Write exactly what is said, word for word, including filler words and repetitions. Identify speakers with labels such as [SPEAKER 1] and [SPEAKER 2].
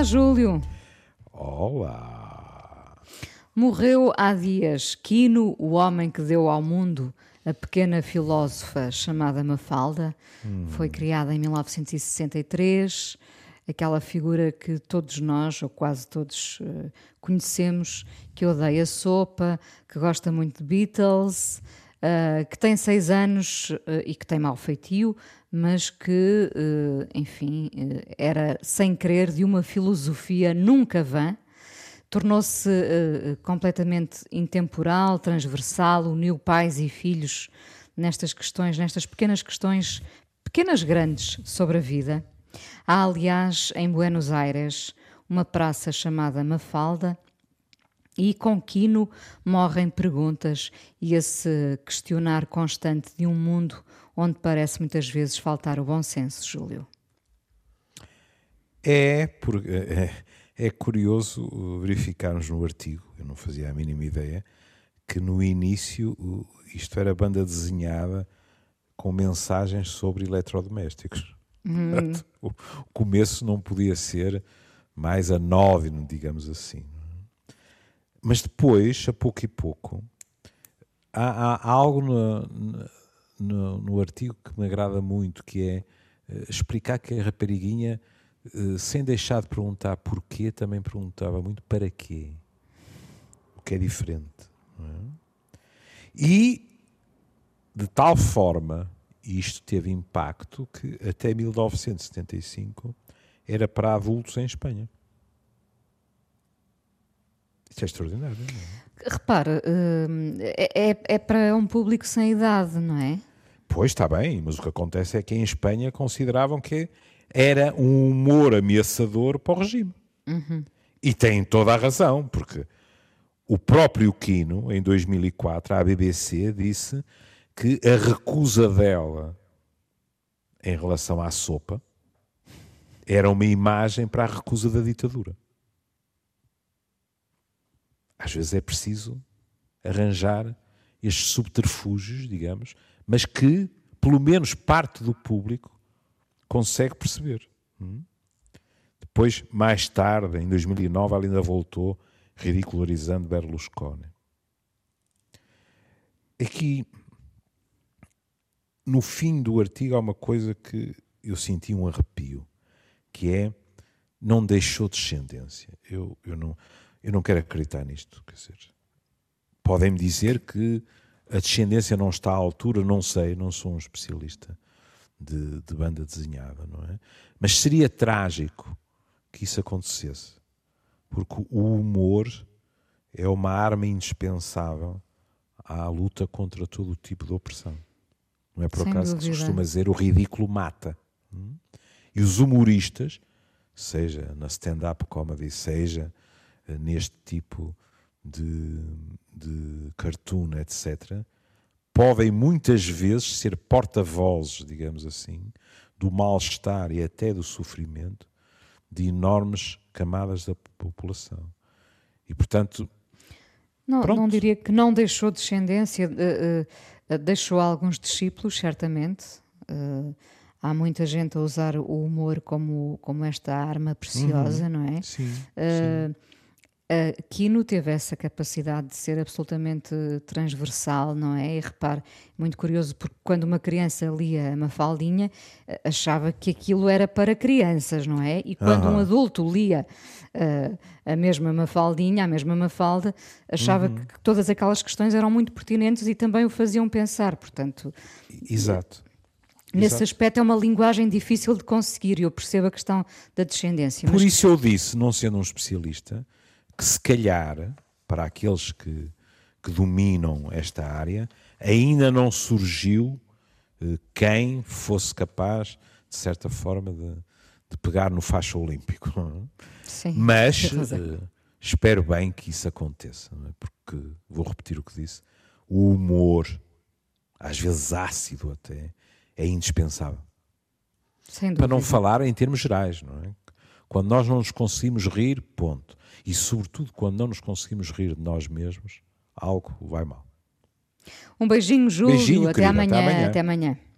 [SPEAKER 1] Júlio.
[SPEAKER 2] Olá.
[SPEAKER 1] Morreu há dias Quino, o homem que deu ao mundo a pequena filósofa chamada Mafalda. Hum. Foi criada em mil novecentos e sessenta e três, aquela figura que todos nós, ou quase todos, uh, conhecemos, que odeia sopa, que gosta muito de Beatles, uh, que tem seis anos uh, e que tem mau feitio, mas que, uh, enfim, uh, era sem querer de uma filosofia nunca vã. Tornou-se uh, completamente intemporal, transversal, uniu pais e filhos nestas questões, nestas pequenas questões, pequenas grandes, sobre a vida. Há, aliás, em Buenos Aires, uma praça chamada Mafalda, e com Quino morrem perguntas e esse questionar constante de um mundo onde parece muitas vezes faltar o bom senso, Júlio.
[SPEAKER 2] É, porque... É... É curioso verificarmos no artigo, eu não fazia a mínima ideia, que no início isto era banda desenhada com mensagens sobre eletrodomésticos. Hum. O começo não podia ser mais anódino, digamos assim. Mas depois, a pouco e pouco, há, há algo no, no, no artigo que me agrada muito, que é explicar que a rapariguinha, sem deixar de perguntar porquê, também perguntava muito para quê, o que é diferente, não é? E de tal forma, isto teve impacto, que até mil novecentos e setenta e cinco era para adultos em Espanha. Isto é extraordinário, não é?
[SPEAKER 1] Repara, é, é, é para um público sem idade, não é?
[SPEAKER 2] Pois, está bem, mas o que acontece é que em Espanha consideravam que era um humor ameaçador para o regime.
[SPEAKER 1] Uhum.
[SPEAKER 2] E tem toda a razão, porque o próprio Quino, em dois mil e quatro, à B B C, disse que a recusa dela em relação à sopa era uma imagem para a recusa da ditadura. Às vezes é preciso arranjar estes subterfúgios, digamos, mas que, pelo menos, parte do público consegue perceber. Hum? Depois, mais tarde, em dois mil e nove, ela ainda voltou ridicularizando Berlusconi. Aqui, no fim do artigo, há uma coisa que eu senti um arrepio, que é, não deixou descendência. Eu, eu, não, eu não quero acreditar nisto. Quer dizer, podem-me dizer que a descendência não está à altura, não sei, não sou um especialista De, de banda desenhada, não é? Mas seria trágico que isso acontecesse, porque o humor é uma arma indispensável à luta contra todo o tipo de opressão. Não é por
[SPEAKER 1] Sem
[SPEAKER 2] acaso
[SPEAKER 1] dúvida.
[SPEAKER 2] que se costuma dizer o ridículo mata. Hum? E os humoristas, seja na stand-up comedy, seja neste tipo de, de cartoon, etcétera, podem muitas vezes ser porta-vozes, digamos assim, do mal-estar e até do sofrimento de enormes camadas da população. E, portanto,
[SPEAKER 1] não,
[SPEAKER 2] pronto.
[SPEAKER 1] não diria que não deixou descendência, uh, uh, deixou alguns discípulos, certamente. Uh, há muita gente a usar o humor como, como esta arma preciosa,
[SPEAKER 2] uhum.
[SPEAKER 1] não é?
[SPEAKER 2] Sim,
[SPEAKER 1] uh,
[SPEAKER 2] sim.
[SPEAKER 1] Uh, Quino teve essa capacidade de ser absolutamente transversal, não é? E repare, muito curioso, porque quando uma criança lia a Mafaldinha, achava que aquilo era para crianças, não é? E quando
[SPEAKER 2] Uhum.
[SPEAKER 1] um adulto lia uh, a mesma Mafaldinha, a mesma Mafalda, achava
[SPEAKER 2] uhum.
[SPEAKER 1] que todas aquelas questões eram muito pertinentes e também o faziam pensar, portanto...
[SPEAKER 2] Exato.
[SPEAKER 1] Nesse
[SPEAKER 2] Exato.
[SPEAKER 1] aspecto é uma linguagem difícil de conseguir e eu percebo a questão da descendência.
[SPEAKER 2] Por
[SPEAKER 1] mas...
[SPEAKER 2] isso eu disse, não sendo um especialista, que se calhar, para aqueles que, que dominam esta área, ainda não surgiu eh, quem fosse capaz, de certa forma, de, de pegar no facho olímpico.
[SPEAKER 1] Sim,
[SPEAKER 2] mas eh, espero bem que isso aconteça, não é? Porque, vou repetir o que disse, o humor, às vezes ácido até, é indispensável.
[SPEAKER 1] Sem
[SPEAKER 2] Para não
[SPEAKER 1] dúvida.
[SPEAKER 2] falar em termos gerais, não é? Quando nós não nos conseguimos rir, ponto. E, sobretudo, quando não nos conseguimos rir de nós mesmos, algo vai mal.
[SPEAKER 1] Um beijinho, Júlio.
[SPEAKER 2] Beijinho,
[SPEAKER 1] até
[SPEAKER 2] querida.
[SPEAKER 1] amanhã.
[SPEAKER 2] Até amanhã.
[SPEAKER 1] Até amanhã.